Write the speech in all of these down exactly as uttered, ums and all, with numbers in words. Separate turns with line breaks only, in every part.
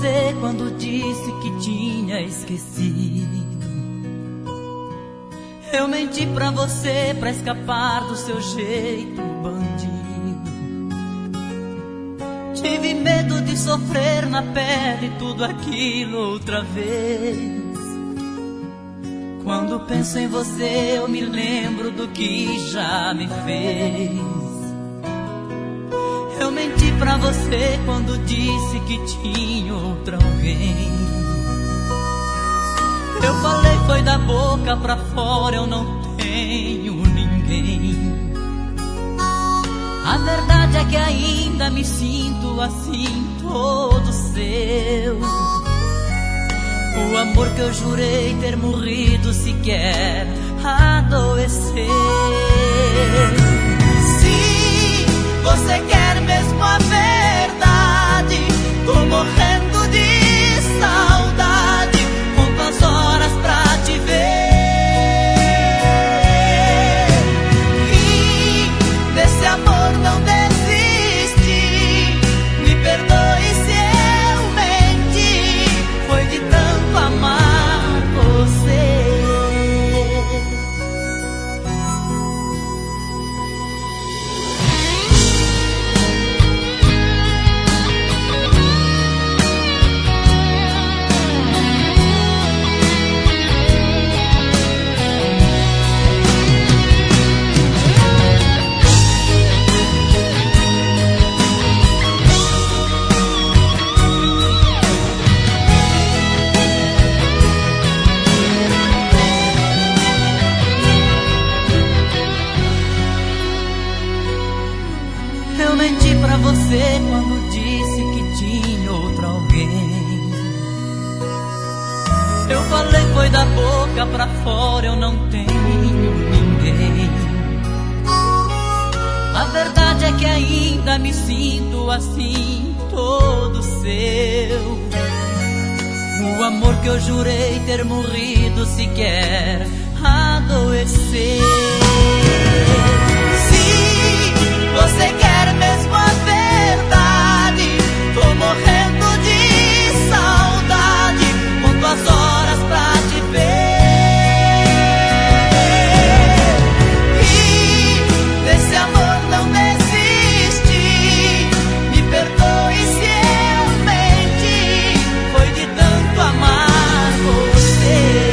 você quando disse que tinha esquecido. Eu menti pra você pra escapar do seu jeito bandido. Tive medo de sofrer na pele tudo aquilo outra vez. Quando penso em você eu me lembro do que já me fez. Eu menti pra você quando disse que tinha outra alguém. Eu falei foi da boca pra fora, eu não tenho ninguém. A verdade é que ainda me sinto assim, todo seu. O amor que eu jurei ter morrido sequer adoeceu. Se você quer mesmo a verdade, tô morrendo de saudade, conto as horas pra te ver. E desse amor não desiste, me perdoe se eu menti, foi de tanto amar você. Eu menti pra você quando disse que tinha outra alguém. Eu falei foi da boca pra fora, eu não tenho ninguém. A verdade é que ainda me sinto assim, todo seu. O amor que eu jurei ter morrido sequer adoeceu. Você quer mesmo a verdade, tô morrendo de saudade, conto as horas pra te ver. E desse amor não desiste, me perdoe se eu menti, foi de tanto amar você.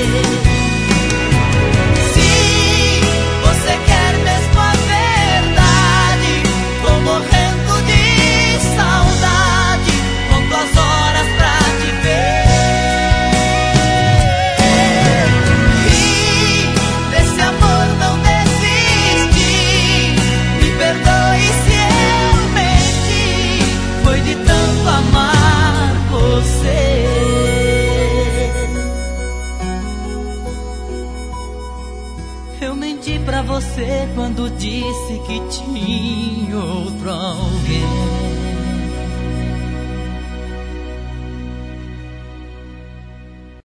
Se você quer mesmo a verdade, morrendo de saudade, conto as horas pra te ver. E desse amor não desiste, me perdoe se eu menti, foi de tanto amar você. Eu menti pra você quando disse que tinha outro alguém.